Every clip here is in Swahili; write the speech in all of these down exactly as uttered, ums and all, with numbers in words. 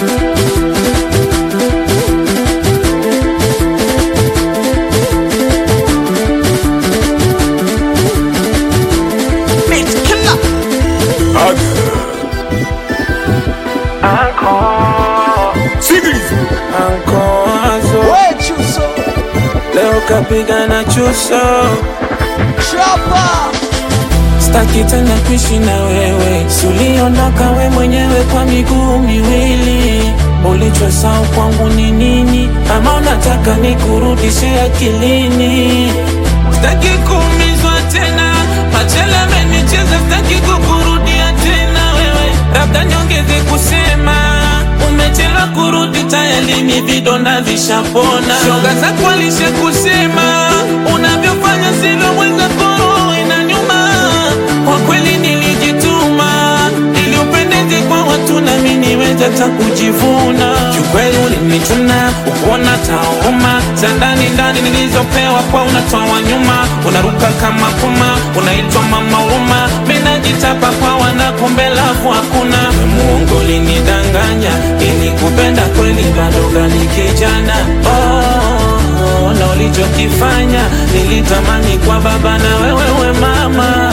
Kapigana chuso Chapa staki tena kuishi na wewe, suliondoka we mwenyewe kwa miguu miwili. Ulichosahau kwangu ni nini? Ama unataka nikurudishe akilini? Staki kuumizwa tena, machele amenicheza, staki kukurudia tena wewe. Labda niongeze kusema umechelewa kurudi, tayari ni vidonda vishapona. Shoga zako alishe kusema unavyofanya sivyo mwenzako inanyuma. Kwa kweli nilijituma ili upendeze kwa watu na mimi niweze hata kujivuna. Kiukweli ulinichuna ukuona tauma za ndani ndani nilizopewa kwa unatoa nyuma. Unaruka kama puma unaitwa mama huruma, mimi najitapa kwa wanakombe lafu hakuna. Mungu ulinidanganya ili kupenda kweli bado gani kijana. Oh, na ulichokifanya nilitamani kwa baba na wewe mama.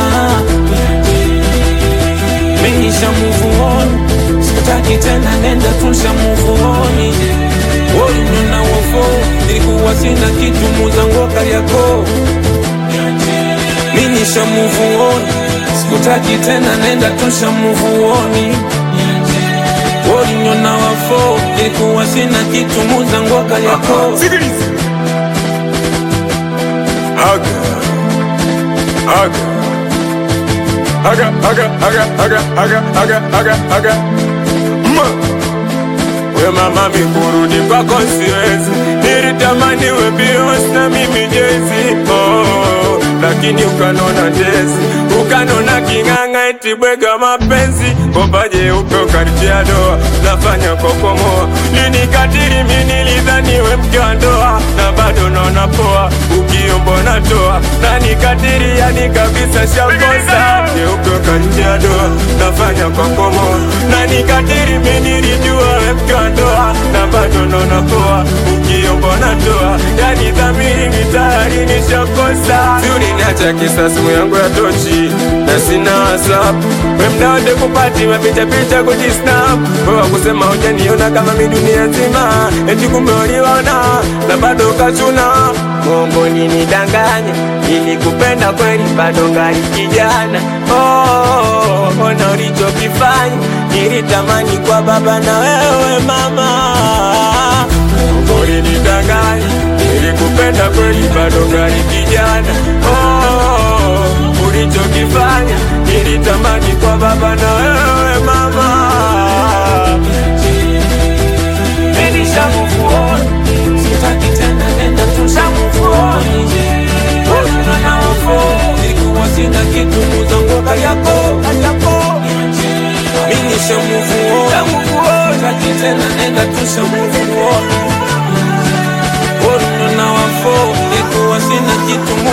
Mimi nisha move on, sitaki tena nenda tusha move on. Wewe nina wofo, nilikuwa sina kitu muzango kariako. Mimi nisha move on, sitaki tena nenda tusha move on. Wewe nina wofo, nilikuwa sina kitu muzango kariako. Sikiliza Haga Haga Haga, haga, haga, haga, haga, haga, haga, haga Ma We mama mikurudi kwa konsiwezi, nilitamani we Beyonce na mimi Jay-Z. Oh, lakini ukanona jezi, ukanona kinganga eti bwega mapenzi. Kopaje upe ukaritia doa, nafanya kokomoa. Lini katiri mini nilidhani we mke wa ndoa, na bado naona poa, ukiombo natoa. Nani katiri yani kabisa shakosa, je upe ukaritia doa, nafanya kokomoa. Nani katiri mini nilijua we mke wa ndoa, na bado naona poa, ukiombo natoa. Yani dhamiri mitayari nishakosa. Siuri niacha kisa simu yangu ya tochi, na sina WhatsApp. We mdawade kupati mapicha picha kujisnap. Wewa kusema hujaniona kama mi dunia nzima, eti kumbe uliona na bado kachuna. Mungu nilidanganya ili kupenda kweli bado ngali kijana. Oh, ona ulichokifanya, nilitamani kwa baba na wewe mama. Mungu nilidanganya ili kupenda kweli bado ngali kijana. Oh, ulichokifanya, nilitamani kwa baba na wewe mama. Nisha move on, sitaki tena nenda tusha move on. Wewe na wofo, nilikuwa sina kitu muzango kariako. Mimi nisha move on, sitaki tena nenda tusha move on. Wewe na wofo, nilikuwa sina kitu